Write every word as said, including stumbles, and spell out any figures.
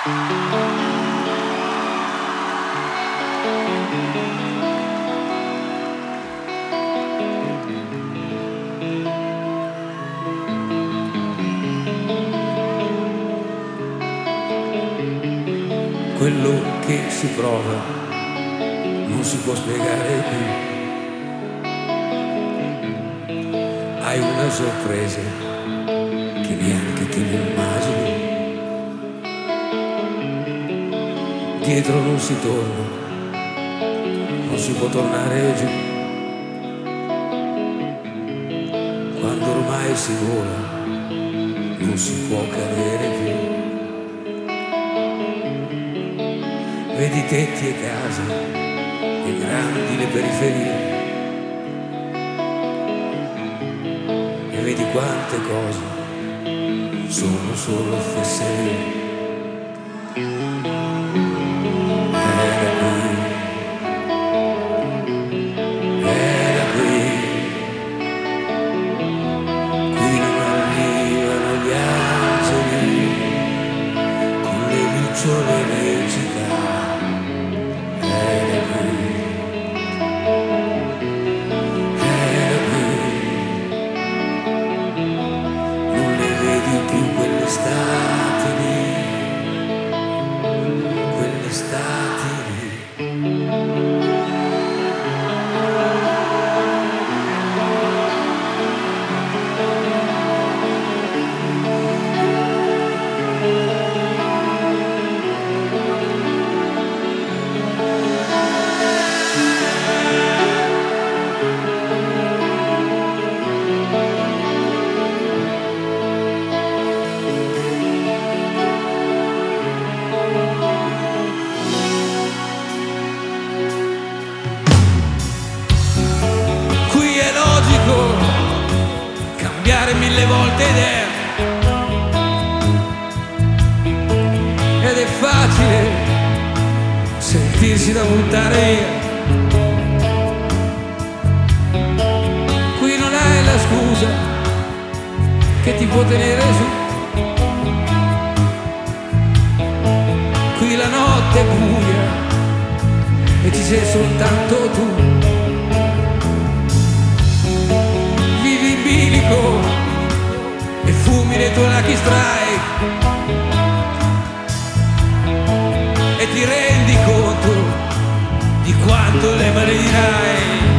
Quello che si prova non si può spiegare più. Hai una sorpresa che neanche te ne immagini. Dietro non si torna, non si può tornare giù. Quando ormai si vola, non si può cadere più. Vedi tetti e case, e grandi le periferie, e vedi quante cose sono solo fesserie. Era qui, era qui, qui non arrivano gli angeli con le lucciole nei città. Quell'estate lì, quell'estate lì. Cambiare mille volte idea ed è facile sentirsi da buttare via. Qui non hai la scusa che ti può tenere su. Qui la notte è buia e ci sei soltanto tu. E fumi le tue Lucky Strike e ti rendi conto di quanto le maledirai.